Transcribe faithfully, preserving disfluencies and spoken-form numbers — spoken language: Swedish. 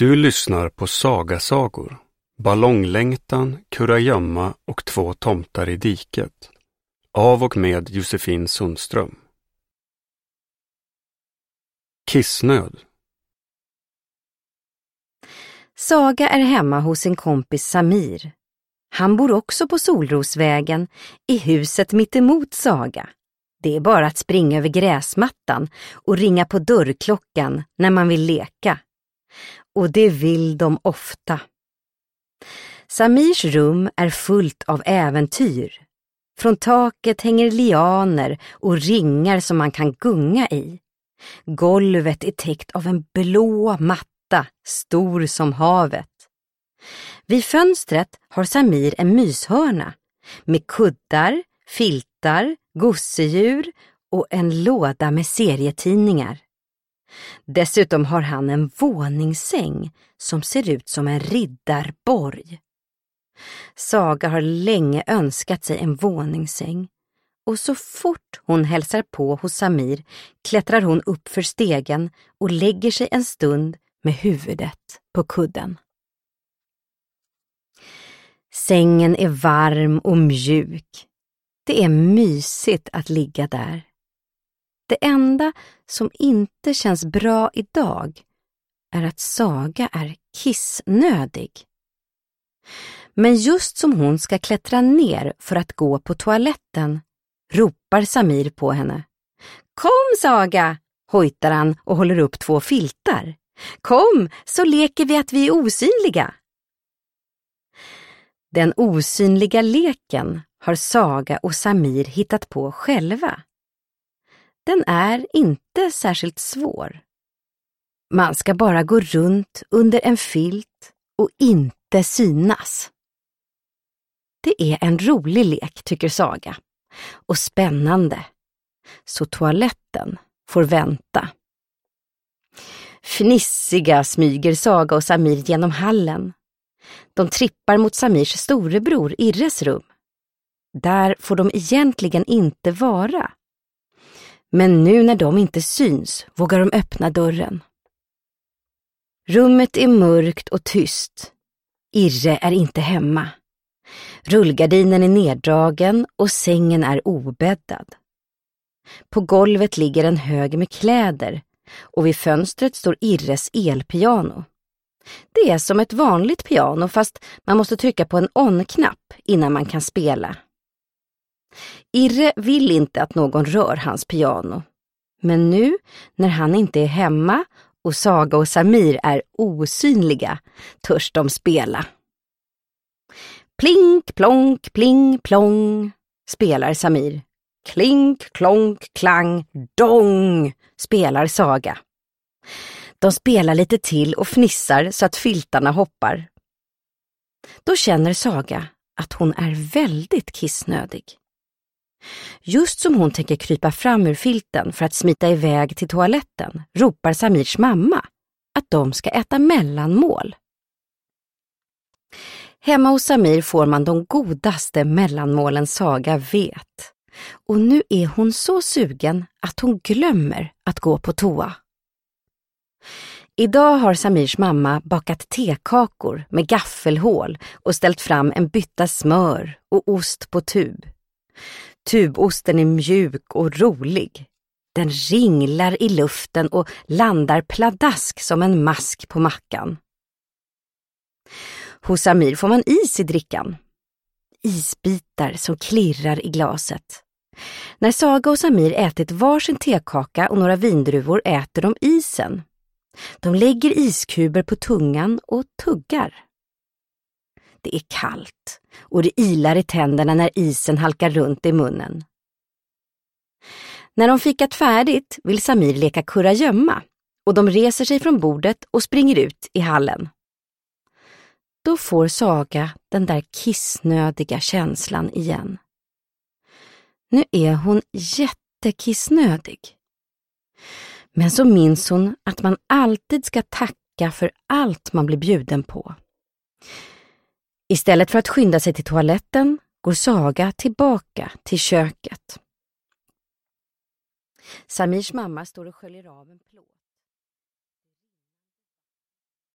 Du lyssnar på Sagasagor, Ballonglängtan, Kurragömma och Två tomtar i diket. Av och med Josefin Sundström. Kissnöd. Saga är hemma hos sin kompis Samir. Han bor också på Solrosvägen, i huset mittemot Saga. Det är bara att springa över gräsmattan och ringa på dörrklockan när man vill leka. Och det vill de ofta. Samirs rum är fullt av äventyr. Från taket hänger lianer och ringar som man kan gunga i. Golvet är täckt av en blå matta, stor som havet. Vid fönstret har Samir en myshörna med kuddar, filtar, gosedjur och en låda med serietidningar. Dessutom har han en våningssäng som ser ut som en riddarborg. Saga har länge önskat sig en våningssäng och så fort hon hälsar på hos Samir klättrar hon upp för stegen och lägger sig en stund med huvudet på kudden. Sängen är varm och mjuk. Det är mysigt att ligga där. Det enda som inte känns bra idag är att Saga är kissnödig. Men just som hon ska klättra ner för att gå på toaletten ropar Samir på henne. Kom Saga, hojtar han och håller upp två filtar. Kom, så leker vi att vi är osynliga. Den osynliga leken har Saga och Samir hittat på själva. Den är inte särskilt svår. Man ska bara gå runt under en filt och inte synas. Det är en rolig lek, tycker Saga. Och spännande. Så toaletten får vänta. Fnissiga smyger Saga och Samir genom hallen. De trippar mot Samirs storebror Irres rum. Där får de egentligen inte vara. Men nu när de inte syns vågar de öppna dörren. Rummet är mörkt och tyst. Irre är inte hemma. Rullgardinen är neddragen och sängen är obäddad. På golvet ligger en hög med kläder och vid fönstret står Irres elpiano. Det är som ett vanligt piano fast man måste trycka på en on-knapp innan man kan spela. Irre vill inte att någon rör hans piano. Men nu, när han inte är hemma och Saga och Samir är osynliga, törs de spela. Plink, plonk, pling, plong, spelar Samir. Klink, klonk, klang, dong, spelar Saga. De spelar lite till och fnissar så att filtarna hoppar. Då känner Saga att hon är väldigt kissnödig. Just som hon tänker krypa fram ur filten för att smita iväg till toaletten ropar Samirs mamma att de ska äta mellanmål. Hemma hos Samir får man de godaste mellanmålen Saga vet. Och nu är hon så sugen att hon glömmer att gå på toa. Idag har Samirs mamma bakat tekakor med gaffelhål och ställt fram en bytta smör och ost på tub. Tubosten är mjuk och rolig. Den ringlar i luften och landar pladask som en mask på mackan. Hos Samir får man is i drickan. Isbitar som klirrar i glaset. När Saga och Samir ätit varsin tekaka och några vindruvor äter de isen. De lägger iskuber på tungan och tuggar. Det är kallt och det ilar i tänderna när isen halkar runt i munnen. När de fikat färdigt vill Samir leka kurragömma och de reser sig från bordet och springer ut i hallen. Då får Saga den där kissnödiga känslan igen. Nu är hon jättekissnödig. Men så minns hon att man alltid ska tacka för allt man blir bjuden på. Istället för att skynda sig till toaletten går Saga tillbaka till köket. Samirs mamma står och sköljer av en plåt.